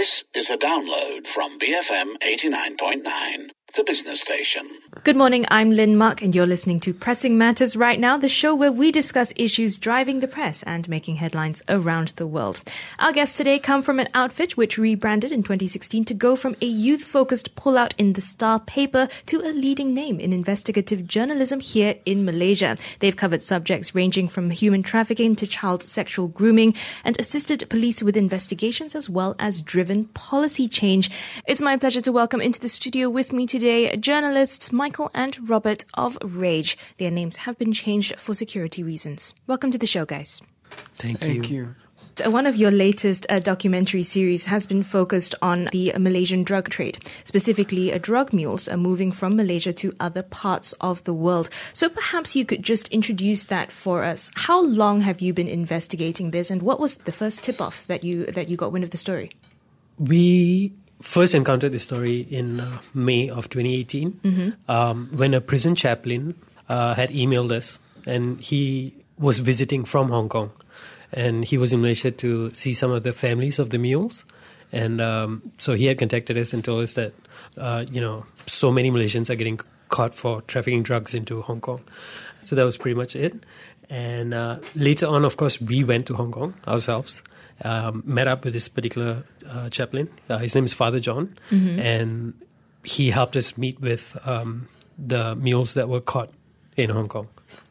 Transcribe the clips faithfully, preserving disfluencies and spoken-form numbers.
This is a download from B F M eighty-nine point nine, the business station. Good morning, I'm Lynn Mark and you're listening to Pressing Matters Right Now, the show where we discuss issues driving the press and making headlines around the world. Our guests today come from an outfit which rebranded in twenty sixteen to go from a youth-focused pullout in the Star paper to a leading name in investigative journalism here in Malaysia. They've covered subjects ranging from human trafficking to child sexual grooming and assisted police with investigations as well as driven policy change. It's my pleasure to welcome into the studio with me today journalists Michael and Robert of Rage. Their names have been changed for security reasons. Welcome to the show, guys. Thank, Thank you. you. One of your latest uh, documentary series has been focused on the Malaysian drug trade, specifically uh, drug mules are moving from Malaysia to other parts of the world. So perhaps you could just introduce that for us. How long have you been investigating this, and what was the first tip-off that you that you got wind of the story? We first encountered this story in uh, May of twenty eighteen Mm-hmm. um, when a prison chaplain uh, had emailed us, and he was visiting from Hong Kong. And he was in Malaysia to see some of the families of the mules. And um, so he had contacted us and told us that, uh, you know, so many Malaysians are getting caught for trafficking drugs into Hong Kong. So that was pretty much it. And uh, later on, of course, we went to Hong Kong ourselves, um, met up with this particular uh, chaplain. Uh, his name is Father John. Mm-hmm. And he helped us meet with um, the mules that were caught in Hong Kong.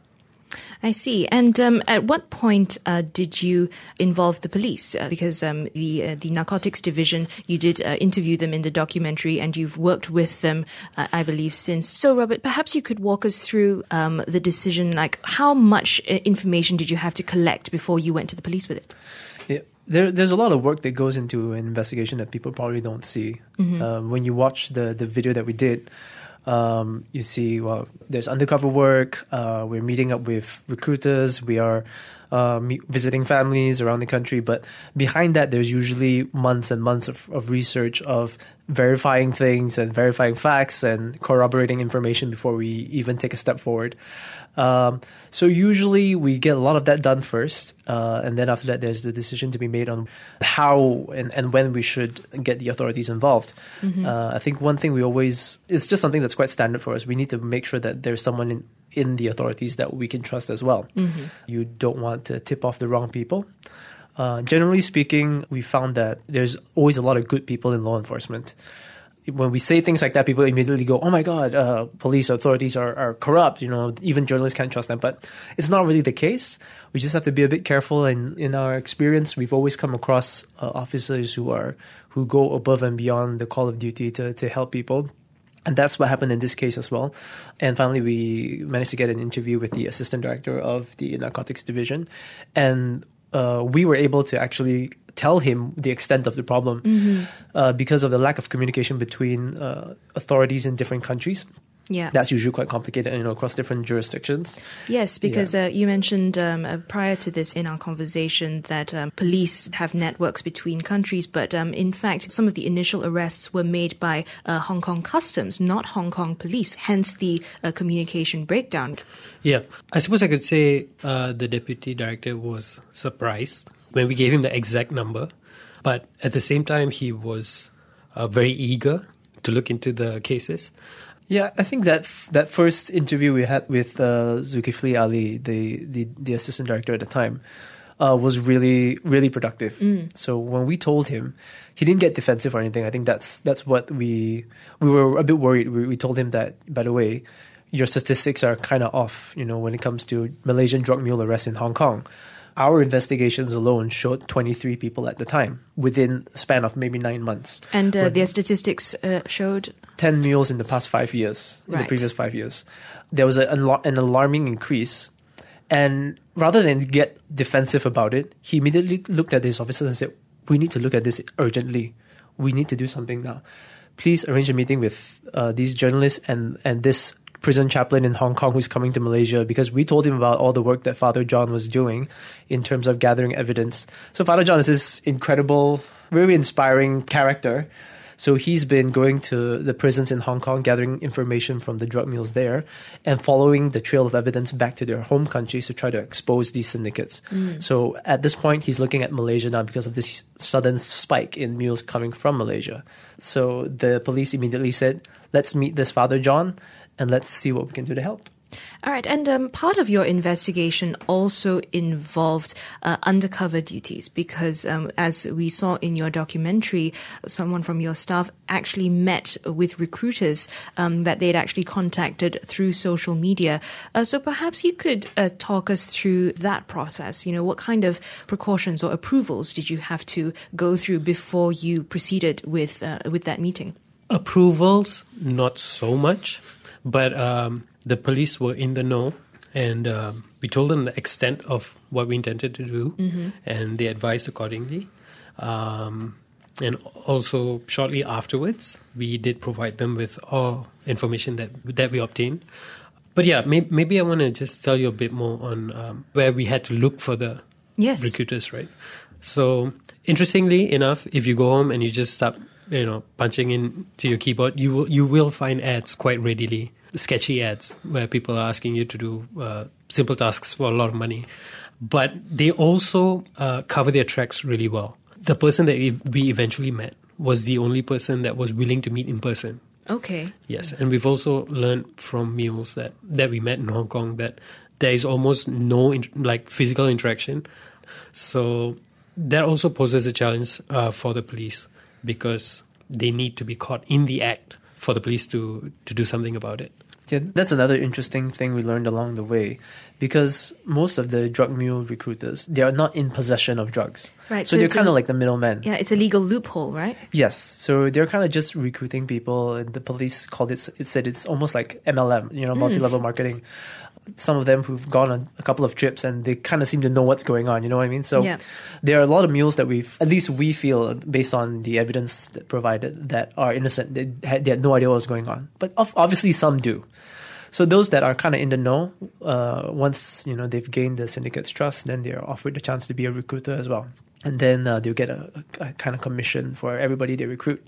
I see. And um, at what point uh, did you involve the police? Uh, because um, the uh, the narcotics division, you did uh, interview them in the documentary, and you've worked with them, uh, I believe, since. So, Robert, perhaps you could walk us through um, the decision. Like, how much uh, information did you have to collect before you went to the police with it? Yeah, there, there's a lot of work that goes into an investigation that people probably don't see. Mm-hmm. Um, when you watch the, the video that we did, Um, you see, well, there's undercover work. Uh, we're meeting up with recruiters. We are uh, me- visiting families around the country. But behind that, there's usually months and months of, of research of verifying things and verifying facts and corroborating information before we even take a step forward. Um, so usually we get a lot of that done first. Uh, and then after that, there's the decision to be made on how and, and when we should get the authorities involved. Mm-hmm. Uh, I think one thing we always, it's just something that's quite standard for us. We need to make sure that there's someone in, in the authorities that we can trust as well. Mm-hmm. You don't want to tip off the wrong people. Uh, generally speaking, we found that there's always a lot of good people in law enforcement. When we say things like that, people immediately go, oh my God, uh, police authorities are, are corrupt. You know, even journalists can't trust them. But it's not really the case. We just have to be a bit careful. And in our experience, we've always come across uh, officers who are who go above and beyond the call of duty to, to help people. And that's what happened in this case as well. And finally, we managed to get an interview with the assistant director of the narcotics division. And uh, we were able to actually tell him the extent of the problem Mm-hmm. uh, because of the lack of communication between uh, authorities in different countries. Yeah. That's usually quite complicated, you know, across different jurisdictions. Yes, because Yeah. uh, you mentioned um, uh, prior to this in our conversation that um, police have networks between countries, but um, in fact, some of the initial arrests were made by uh, Hong Kong Customs, not Hong Kong police, hence the uh, communication breakdown. Yeah, I suppose I could say uh, the deputy director was surprised when we gave him the exact number, but at the same time, he was uh, very eager to look into the cases. Yeah, I think that f- that first interview we had with uh, Zulkifli Ali, the, the, the assistant director at the time, uh, was really, really productive. Mm. So when we told him, he didn't get defensive or anything. I think that's that's what we we were a bit worried. We, we told him that, by the way, your statistics are kind of off, you know, when it comes to Malaysian drug mule arrests in Hong Kong. Our investigations alone showed twenty-three people at the time within a span of maybe nine months. And uh, When- their statistics uh, showed... ten mules in the past five years, in Right. the previous five years. There was a, an alarming increase. And rather than get defensive about it, he immediately looked at his officers and said, we need to look at this urgently. We need to do something now. Please arrange a meeting with uh, these journalists and, and this prison chaplain in Hong Kong who's coming to Malaysia, because we told him about all the work that Father John was doing in terms of gathering evidence. So Father John is this incredible, very inspiring character. So he's been going to the prisons in Hong Kong, gathering information from the drug mules there, and following the trail of evidence back to their home countries to try to expose these syndicates. Mm. So at this point, he's looking at Malaysia now because of this sudden spike in mules coming from Malaysia. So the police immediately said, let's meet this Father John and let's see what we can do to help. All right. And um, part of your investigation also involved uh, undercover duties because, um, as we saw in your documentary, someone from your staff actually met with recruiters um, that they'd actually contacted through social media. Uh, so perhaps you could uh, talk us through that process. You know, what kind of precautions or approvals did you have to go through before you proceeded with uh, with that meeting? Approvals, not so much, but um, the police were in the know, and um, we told them the extent of what we intended to do, mm-hmm. and they advised accordingly. Um, and also, shortly afterwards, we did provide them with all information that that we obtained. But yeah, may, maybe I want to just tell you a bit more on um, where we had to look for the yes. recruiters, right? So, interestingly enough, if you go home and you just start, you know, punching into your keyboard, you will, you will find ads quite readily. Sketchy ads where people are asking you to do uh, simple tasks for a lot of money. But they also uh, cover their tracks really well. The person that we, we eventually met was the only person that was willing to meet in person. Okay. Yes, and we've also learned from mules that, that we met in Hong Kong that there is almost no in, like physical interaction. So that also poses a challenge uh, for the police because they need to be caught in the act for the police to, to do something about it. Yeah, that's another interesting thing we learned along the way, because most of the drug mule recruiters, they are not in possession of drugs. Right. So, so they're kind of like the middlemen. Yeah, it's a legal loophole, right? Yes. So they're kind of just recruiting people, and the police called it, it said it's almost like M L M, you know, multi-level mm. marketing. Some of them who've gone on a couple of trips and they kind of seem to know what's going on, you know what I mean? So yeah. there are a lot of mules that we've, at least we feel, based on the evidence that provided, that are innocent. They had, they had no idea what was going on. But obviously some do. So those that are kind of in the know, uh, once you know they've gained the syndicate's trust, then they're offered the chance to be a recruiter as well. And then uh, they'll get a, a, a kind of commission for everybody they recruit.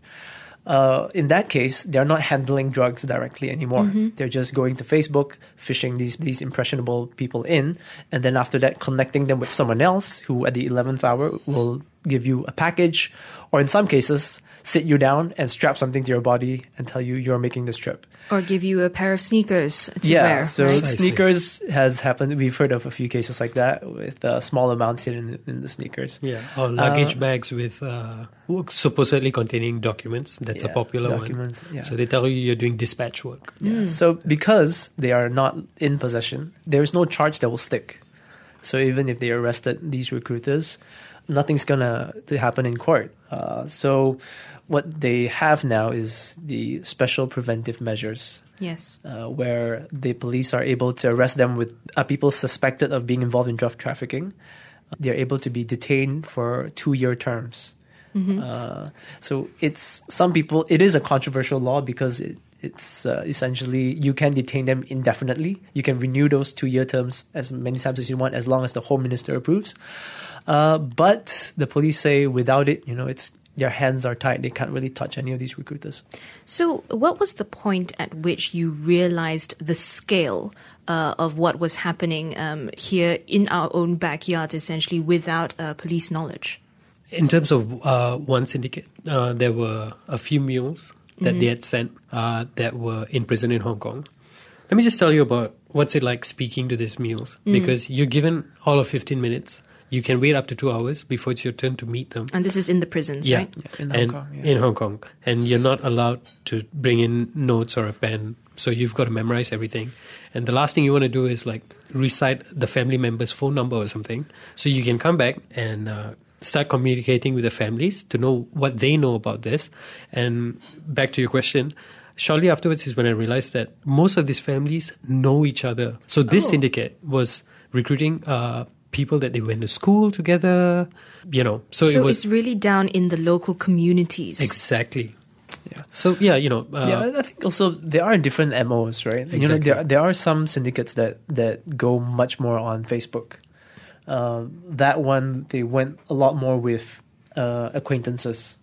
Uh, in that case, they're not handling drugs directly anymore. Mm-hmm. They're just going to Facebook, fishing these these impressionable people in, and then after that, connecting them with someone else who at the eleventh hour will give you a package, or in some cases, sit you down and strap something to your body and tell you you're making this trip. Or give you a pair of sneakers to yeah, wear. Yeah, so right? sneakers has happened. We've heard of a few cases like that with uh, small amounts in, in the sneakers. Yeah, or luggage uh, bags with uh, supposedly containing documents. That's yeah, a popular documents, one. Yeah. So they tell you you're doing dispatch work. Yeah. Mm. So because they are not in possession, there is no charge that will stick. So even if they arrested these recruiters, nothing's gonna to happen in court. Uh, so what they have now is the special preventive measures. Yes. Uh, where the police are able to arrest them with uh, people suspected of being involved in drug trafficking. They're able to be detained for two-year terms. Mm-hmm. Uh, so it's some people. It is a controversial law because it, it's uh, essentially you can detain them indefinitely. You can renew those two-year terms as many times as you want, as long as the Home Minister approves. Uh, but the police say without it, you know, it's their hands are tied. They can't really touch any of these recruiters. So what was the point at which you realized the scale uh, of what was happening um, here in our own backyard, essentially, without uh, police knowledge? In terms of uh, one syndicate, uh, there were a few mules that mm-hmm. they had sent uh, that were in prison in Hong Kong. Let me just tell you about what's it like speaking to these mules, mm. because you're given all of fifteen minutes. You can wait up to two hours before it's your turn to meet them. And this is in the prisons, yeah. right? Yeah, in Hong and Kong. Yeah. In Hong Kong. And you're not allowed to bring in notes or a pen. So you've got to memorize everything. And the last thing you want to do is like recite the family member's phone number or something. So you can come back and uh, start communicating with the families to know what they know about this. And back to your question, shortly afterwards is when I realized that most of these families know each other. So this oh. syndicate was recruiting uh people that they went to school together, you know. So, so it was it's really down in the local communities. Exactly. Yeah. So yeah, you know. Uh, yeah, I think also there are different M Os, right? Exactly. You know, there there are some syndicates that that go much more on Facebook. Uh, that one they went a lot more with uh, acquaintances.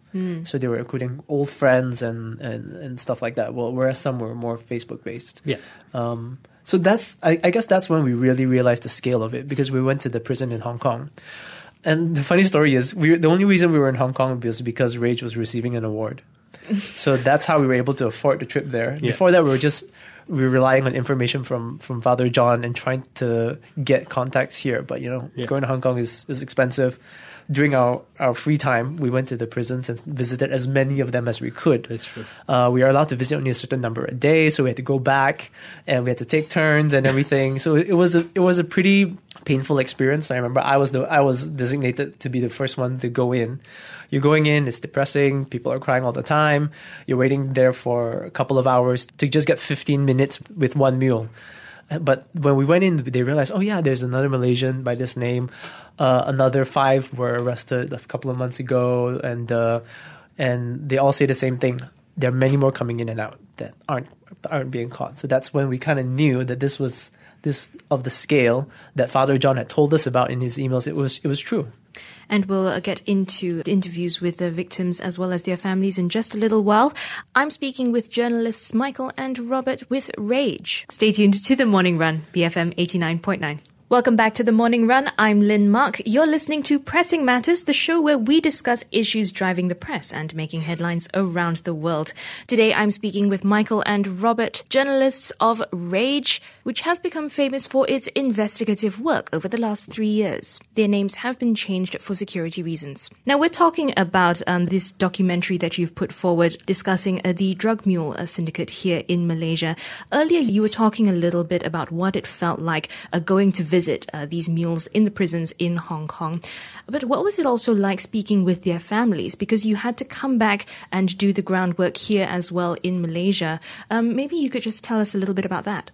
Mm. So they were including old friends and, and, and stuff like that. Well, whereas some were more Facebook based. Yeah. Um, so that's I, I guess that's when we really realized the scale of it, because we went to the prison in Hong Kong. And the funny story is, we the only reason we were in Hong Kong was because Rage was receiving an award. So that's how we were able to afford the trip there. Yeah. Before that, we were just we were relying on information from, from Father John and trying to get contacts here. But, you know, Yeah. going to Hong Kong is, is expensive. During our, our free time, we went to the prisons and visited as many of them as we could. That's true. Uh, we are allowed to visit only a certain number a day, so we had to go back and we had to take turns and everything. So it was a it was a pretty painful experience. I remember I was the I was designated to be the first one to go in. You're going in, it's depressing. People are crying all the time. You're waiting there for a couple of hours to just get fifteen minutes with one meal. But when we went in, they realized, oh yeah, there's another Malaysian by this name. Uh, another five were arrested a couple of months ago, and uh, and they all say the same thing. There are many more coming in and out that aren't aren't being caught. So that's when we kind of knew that this was this of the scale that Father John had told us about in his emails. It was it was true. And we'll uh, get into interviews with the victims as well as their families in just a little while. I'm speaking with journalists Michael and Robert with Rage. Stay tuned to The Morning Run, B F M eighty-nine point nine. Welcome back to The Morning Run. I'm Lynn Mark. You're listening to Pressing Matters, the show where we discuss issues driving the press and making headlines around the world. Today, I'm speaking with Michael and Robert, journalists of Rage, which has become famous for its investigative work over the last three years. Their names have been changed for security reasons. Now, we're talking about um, this documentary that you've put forward discussing uh, the drug mule uh, syndicate here in Malaysia. Earlier, you were talking a little bit about what it felt like uh, going to visit visit uh, these mules in the prisons in Hong Kong. But what was it also like speaking with their families? Because you had to come back and do the groundwork here as well in Malaysia. Um, maybe you could just tell us a little bit about that.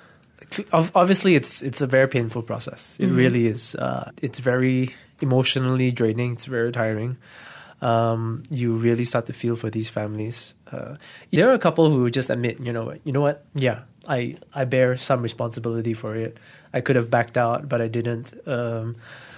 Obviously, it's it's a very painful process. It mm-hmm. really is. Uh, it's very emotionally draining. It's very tiring. Um, you really start to feel for these families. Uh, there are a couple who just admit, you know, you know what? Yeah, I, I bear some responsibility for it. I could have backed out, but I didn't. Um,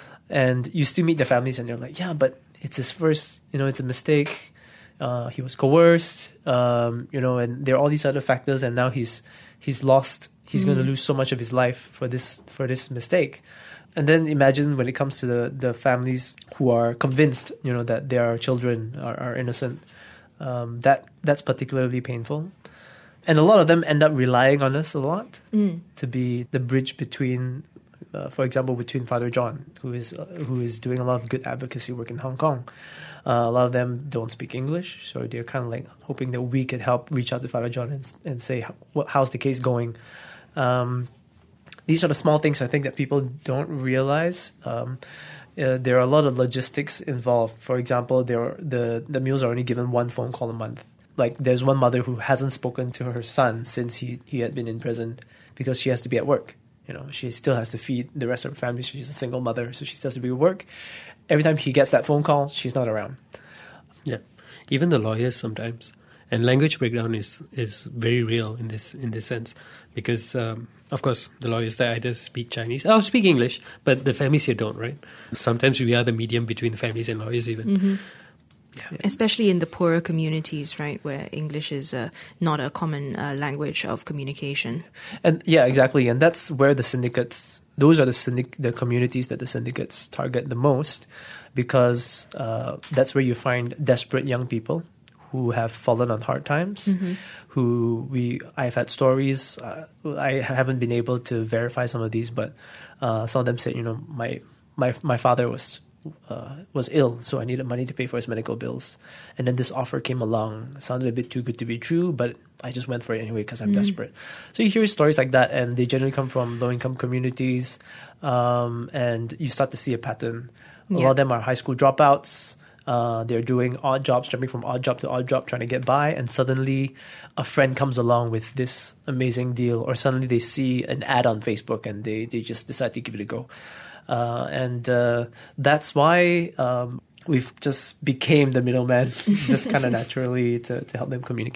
and you still meet the families and you're like, yeah, but it's his first, you know, it's a mistake. Uh, he was coerced, um, you know, and there are all these other factors. And now he's, he's lost, he's mm. going to lose so much of his life for this, for this mistake. And then imagine when it comes to the, the families who are convinced, you know, that their children are, are innocent. Um, that that's particularly painful. And a lot of them end up relying on us a lot mm. to be the bridge between, uh, for example, between Father John, who is uh, who is doing a lot of good advocacy work in Hong Kong. Uh, a lot of them don't speak English, so they're kind of like hoping that we could help reach out to Father John and, and say, How, how's the case going? Um, these are the small things I think that people don't realize. Um, uh, there are a lot of logistics involved. For example, there are, the, the mules are only given one phone call a month. Like, there's one mother who hasn't spoken to her son since he, he had been in prison because she has to be at work. You know, she still has to feed the rest of her family. She's a single mother, so she still has to be at work. Every time he gets that phone call, she's not around. Yeah, even the lawyers sometimes. And language breakdown is, is very real in this in this sense because, um, of course, the lawyers, they either speak Chinese or speak English, but the families here don't, right? Sometimes we are the medium between the families and lawyers even. Mm-hmm. Yeah. Especially in the poorer communities, right, where English is uh, not a common uh, language of communication. And yeah, exactly. And that's where the syndicates, those are the syndic- the communities that the syndicates target the most, because uh, that's where you find desperate young people who have fallen on hard times, mm-hmm. who we, I've had stories, uh, I haven't been able to verify some of these, but uh, some of them said, you know, my, my, my father was Uh, was ill, so I needed money to pay for his medical bills. And then this offer came along. It sounded a bit too good to be true, but I just went for it anyway because I'm mm. desperate. So you hear stories like that, and they generally come from low-income communities, um, and you start to see a pattern. A yeah. lot of them are high school dropouts. Uh, they're doing odd jobs, jumping from odd job to odd job, trying to get by, and suddenly a friend comes along with this amazing deal, or suddenly they see an ad on Facebook and they, they just decide to give it a go. Uh, and uh, that's why um, we've just became the middleman, just kind of naturally to, to help them communicate.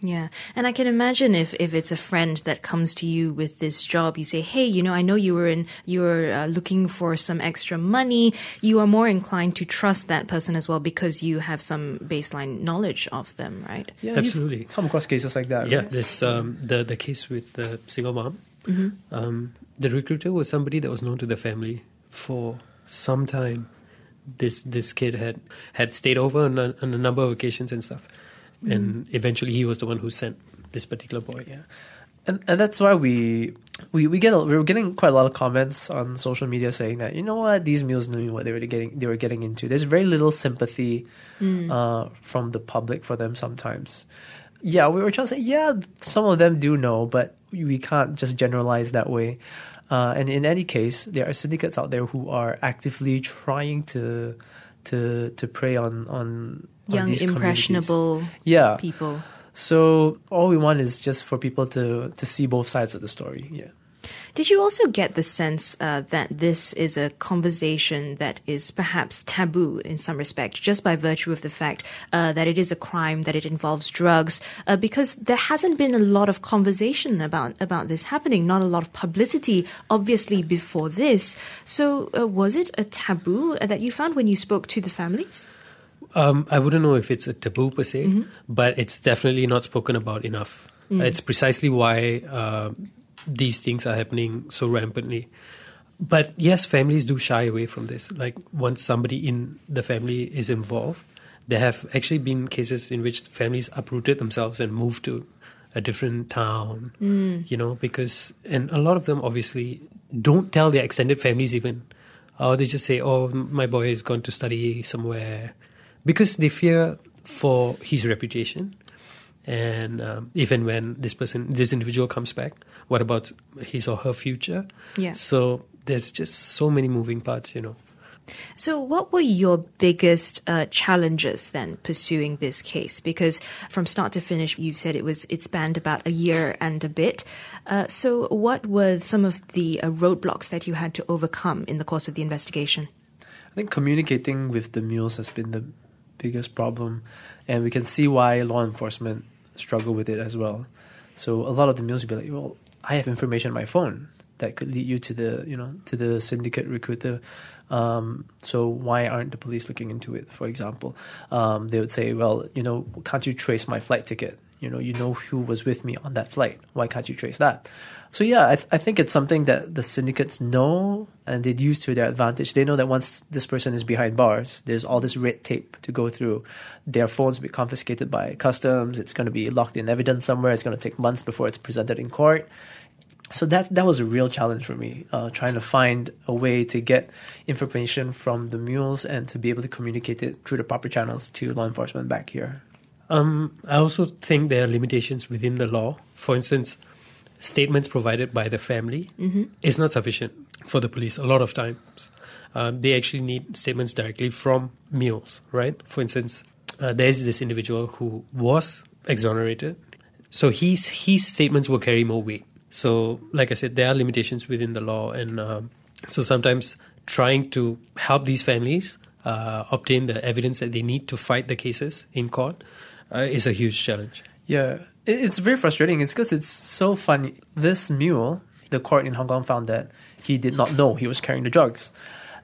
Yeah. And I can imagine if, if it's a friend that comes to you with this job, you say, hey, you know, I know you were in, you were uh, looking for some extra money. You are more inclined to trust that person as well because you have some baseline knowledge of them, right? Yeah, Absolutely. you've come across cases like that, Yeah, right? this um, the the case with the single mom. Mm-hmm. Um, the recruiter was somebody that was known to the family for some time. This this kid had had stayed over on a, on a number of occasions and stuff, mm. and eventually he was the one who sent this particular boy. Yeah, and and that's why we we we get a, we were getting quite a lot of comments on social media saying that, you know what, these mules knew what they were getting they were getting into. There's very little sympathy mm. uh, from the public for them sometimes. Yeah, we were trying to say, yeah, some of them do know, but we can't just generalize that way. Uh, and in any case, there are syndicates out there who are actively trying to to to prey on on, on young, these impressionable yeah. people. So all we want is just for people to to see both sides of the story. Yeah. Did you also get the sense uh, that this is a conversation that is perhaps taboo in some respect, just by virtue of the fact uh, that it is a crime, that it involves drugs, uh, because there hasn't been a lot of conversation about, about this happening, not a lot of publicity, obviously, before this. So uh, was it a taboo that you found when you spoke to the families? Um, I wouldn't know if it's a taboo per se, mm-hmm. but it's definitely not spoken about enough. Mm. It's precisely why uh, these things are happening so rampantly. But yes, families do shy away from this. Like once somebody in the family is involved, there have actually been cases in which families uprooted themselves and moved to a different town, mm. you know, because, and a lot of them obviously don't tell their extended families even. Or they just say, oh, my boy is going to study somewhere, because they fear for his reputation. And um, even when this person, this individual comes back, what about his or her future? Yeah. So there's just so many moving parts, you know. So what were your biggest uh, challenges then pursuing this case? Because from start to finish, you've said it was it spanned about a year and a bit. Uh, so what were some of the uh, roadblocks that you had to overcome in the course of the investigation? I think communicating with the mules has been the biggest problem, and we can see why law enforcement struggle with it as well. So a lot of the mules will be like, well, I have information on my phone that could lead you to the, you know, to the syndicate recruiter. Um, so why aren't the police looking into it, for example? Um, they would say, well, you know, can't you trace my flight ticket? You know, you know who was with me on that flight. Why can't you trace that? So yeah, I, th- I think it's something that the syndicates know and they'd use to their advantage. They know that once this person is behind bars, there's all this red tape to go through. Their phones will be confiscated by customs. It's going to be locked in evidence somewhere. It's going to take months before it's presented in court. So that that was a real challenge for me, uh, trying to find a way to get information from the mules and to be able to communicate it through the proper channels to law enforcement back here. Um, I also think there are limitations within the law. For instance, statements provided by the family mm-hmm. is not sufficient for the police a lot of times. Um, they actually need statements directly from mules, right? For instance, uh, there's this individual who was exonerated. So his, his statements will carry more weight. So, like I said, there are limitations within the law. And um, so sometimes trying to help these families uh, obtain the evidence that they need to fight the cases in court uh, is a huge challenge. Yeah, it's very frustrating. It's because it's so funny. This mule, the court in Hong Kong found that he did not know he was carrying the drugs.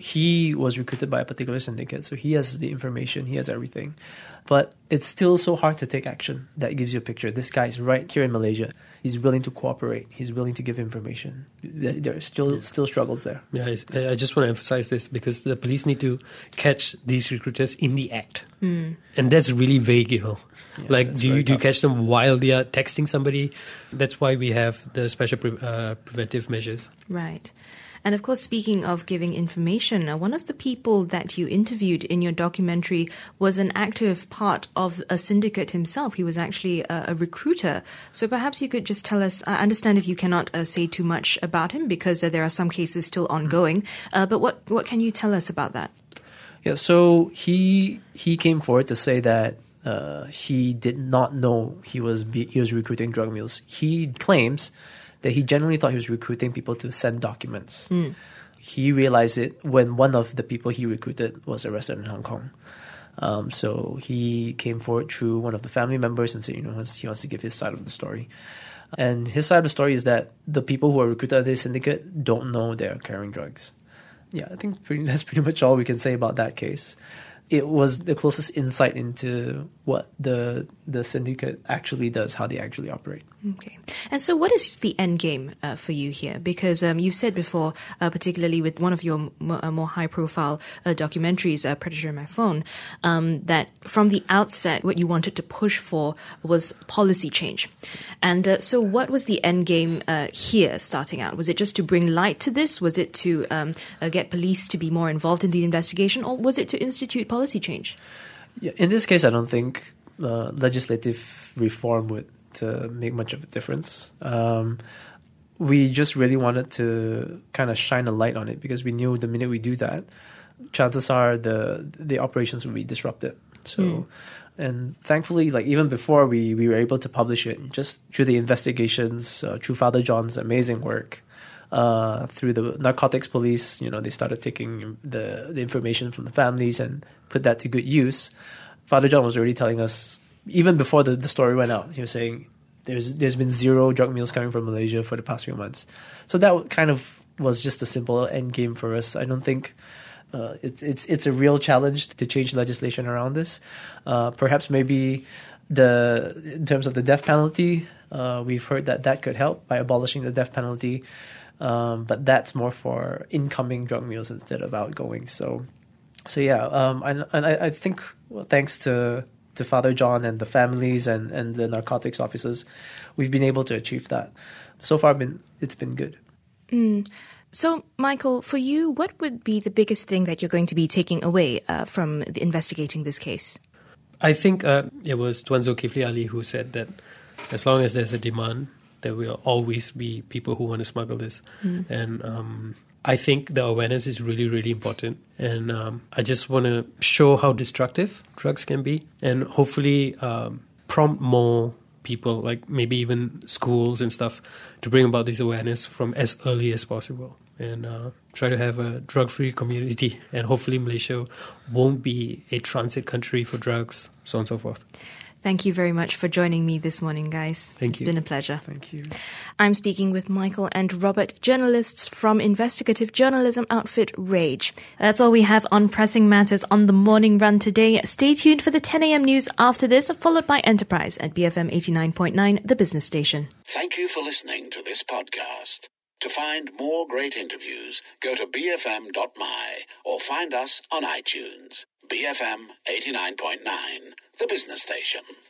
He was recruited by a particular syndicate, so he has the information, he has everything. But it's still so hard to take action. That gives you a picture. This guy is right here in Malaysia. He's willing to cooperate. He's willing to give information. There are still yeah. still struggles there. Yeah, I just want to emphasize this because the police need to catch these recruiters in the act. Mm. And that's really vague, you know. Yeah, like, do you, do you catch them while they are texting somebody? That's why we have the special pre- uh, preventive measures. Right. And of course, speaking of giving information, uh, one of the people that you interviewed in your documentary was an active part of a syndicate himself. He was actually a, a recruiter. So perhaps you could just tell us, I understand if you cannot uh, say too much about him because uh, there are some cases still ongoing, uh, but what, what can you tell us about that? Yeah, so he he came forward to say that uh, he did not know he was be, he was recruiting drug mules. He claims that he genuinely thought he was recruiting people to send documents. Mm. He realized it when one of the people he recruited was arrested in Hong Kong. Um, so he came forward through one of the family members and said, you know, he wants to give his side of the story. And his side of the story is that the people who are recruited under the syndicate don't know they're carrying drugs. Yeah, I think pretty, that's pretty much all we can say about that case. It was the closest insight into what the the syndicate actually does, how they actually operate. Okay. And so what is the end game uh, for you here? Because um, you've said before, uh, particularly with one of your m- uh, more high-profile uh, documentaries, uh, Predator in My Phone, um, that from the outset, what you wanted to push for was policy change. And uh, so what was the end game uh, here starting out? Was it just to bring light to this? Was it to um, uh, get police to be more involved in the investigation? Or was it to institute policy change? Yeah, in this case, I don't think uh, legislative reform would to make much of a difference. Um, we just really wanted to kind of shine a light on it because we knew the minute we do that, chances are the the operations will be disrupted. So, mm. and thankfully, like even before we, we were able to publish it, just through the investigations, uh, through Father John's amazing work, uh, through the narcotics police, you know, they started taking the, the information from the families and put that to good use. Father John was already telling us, even before the, the story went out, he was saying there's there's been zero drug mules coming from Malaysia for the past few months. So that kind of was just a simple end game for us. I don't think uh, it, it's it's a real challenge to change legislation around this. Uh, perhaps maybe the in terms of the death penalty, uh, we've heard that that could help by abolishing the death penalty, um, but that's more for incoming drug mules instead of outgoing. So, so yeah, um, and, and I, I think well, thanks to to Father John and the families and, and the narcotics officers, we've been able to achieve that. So far, been it's been good. Mm. So, Michael, for you, what would be the biggest thing that you're going to be taking away uh, from the investigating this case? I think uh, it was Tuan Zulkifli Ali who said that as long as there's a demand, there will always be people who want to smuggle this. Mm. And um, I think the awareness is really, really important. And um, I just want to show how destructive drugs can be and hopefully um, prompt more people, like maybe even schools and stuff, to bring about this awareness from as early as possible and uh, try to have a drug-free community. And hopefully Malaysia won't be a transit country for drugs, so on and so forth. Thank you very much for joining me this morning, guys. Thank it's you. It's been a pleasure. Thank you. I'm speaking with Michael and Robert, journalists from investigative journalism outfit Rage. That's all we have on Pressing Matters on the Morning Run today. Stay tuned for the ten a.m. news after this, followed by Enterprise at B F M eighty-nine point nine, the business station. Thank you for listening to this podcast. To find more great interviews, go to b f m dot m y or find us on iTunes. B F M eighty-nine point nine, the business station.